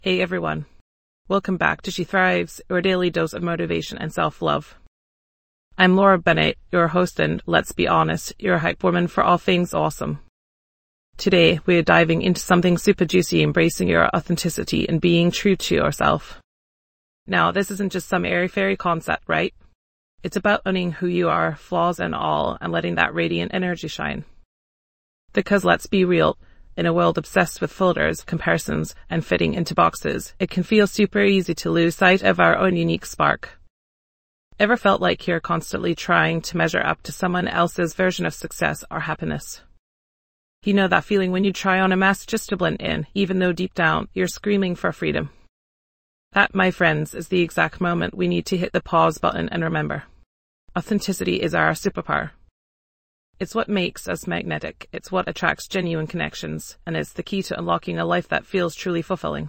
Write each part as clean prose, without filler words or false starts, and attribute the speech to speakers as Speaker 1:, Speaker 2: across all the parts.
Speaker 1: Hey everyone, welcome back to She Thrives, your daily dose of motivation and self-love. I'm Laura Bennett, your host and, let's be honest, your hype woman for all things awesome. Today, we are diving into something super juicy, embracing your authenticity and being true to yourself. Now, this isn't just some airy-fairy concept, right? It's about owning who you are, flaws and all, and letting that radiant energy shine. Because let's be real, in a world obsessed with filters, comparisons, and fitting into boxes, it can feel super easy to lose sight of our own unique spark. Ever felt like you're constantly trying to measure up to someone else's version of success or happiness? You know that feeling when you try on a mask just to blend in, even though deep down, you're screaming for freedom. That, my friends, is the exact moment we need to hit the pause button and remember. Authenticity is our superpower. It's what makes us magnetic, it's what attracts genuine connections, and it's the key to unlocking a life that feels truly fulfilling.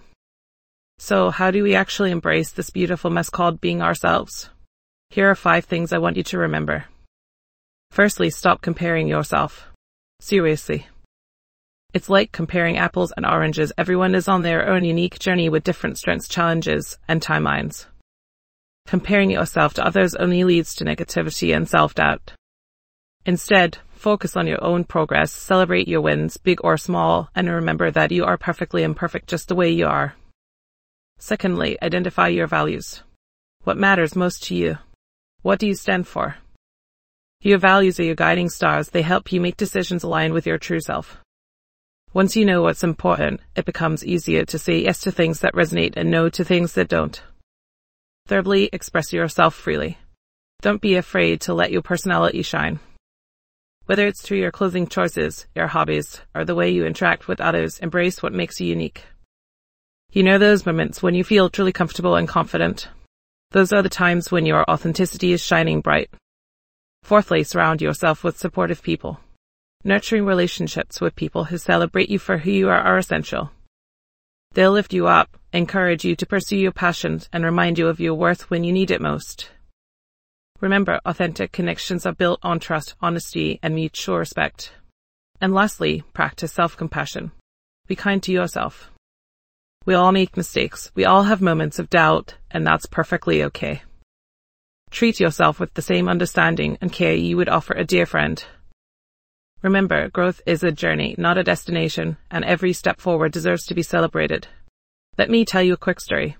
Speaker 1: So, how do we actually embrace this beautiful mess called being ourselves? Here are 5 things I want you to remember. Firstly, stop comparing yourself. Seriously. It's like comparing apples and oranges. Everyone is on their own unique journey with different strengths, challenges, and timelines. Comparing yourself to others only leads to negativity and self-doubt. Instead, focus on your own progress, celebrate your wins, big or small, and remember that you are perfectly imperfect just the way you are. Secondly, identify your values. What matters most to you? What do you stand for? Your values are your guiding stars. They help you make decisions aligned with your true self. Once you know what's important, it becomes easier to say yes to things that resonate and no to things that don't. Thirdly, express yourself freely. Don't be afraid to let your personality shine. Whether it's through your clothing choices, your hobbies, or the way you interact with others, embrace what makes you unique. You know those moments when you feel truly comfortable and confident? Those are the times when your authenticity is shining bright. Fourthly, surround yourself with supportive people. Nurturing relationships with people who celebrate you for who you are essential. They'll lift you up, encourage you to pursue your passions, and remind you of your worth when you need it most. Remember, authentic connections are built on trust, honesty, and mutual respect. And lastly, practice self-compassion. Be kind to yourself. We all make mistakes. We all have moments of doubt, and that's perfectly okay. Treat yourself with the same understanding and care you would offer a dear friend. Remember, growth is a journey, not a destination, and every step forward deserves to be celebrated. Let me tell you a quick story.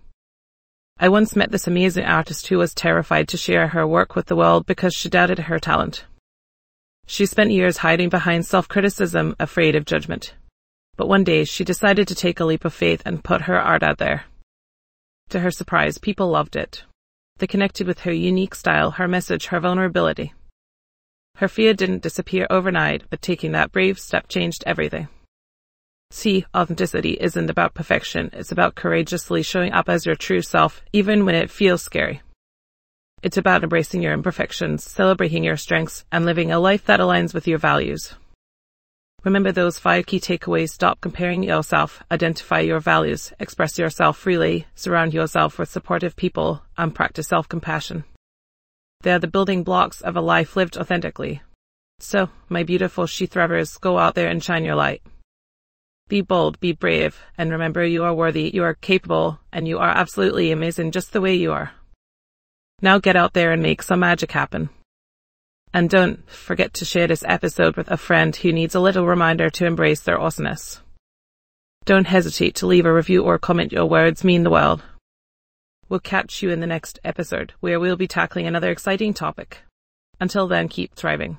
Speaker 1: I once met this amazing artist who was terrified to share her work with the world because she doubted her talent. She spent years hiding behind self-criticism, afraid of judgment. But one day, she decided to take a leap of faith and put her art out there. To her surprise, people loved it. They connected with her unique style, her message, her vulnerability. Her fear didn't disappear overnight, but taking that brave step changed everything. See, authenticity isn't about perfection, it's about courageously showing up as your true self, even when it feels scary. It's about embracing your imperfections, celebrating your strengths, and living a life that aligns with your values. Remember those 5 key takeaways. Stop comparing yourself, identify your values, express yourself freely, surround yourself with supportive people, and practice self-compassion. They are the building blocks of a life lived authentically. So, my beautiful She Thrivers, go out there and shine your light. Be bold, be brave, and remember you are worthy, you are capable, and you are absolutely amazing just the way you are. Now get out there and make some magic happen. And don't forget to share this episode with a friend who needs a little reminder to embrace their awesomeness. Don't hesitate to leave a review or comment. Your words mean the world. We'll catch you in the next episode, where we'll be tackling another exciting topic. Until then, keep thriving.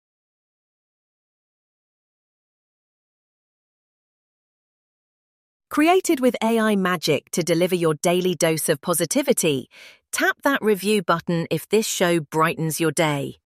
Speaker 2: Created with AI magic to deliver your daily dose of positivity, tap that review button if this show brightens your day.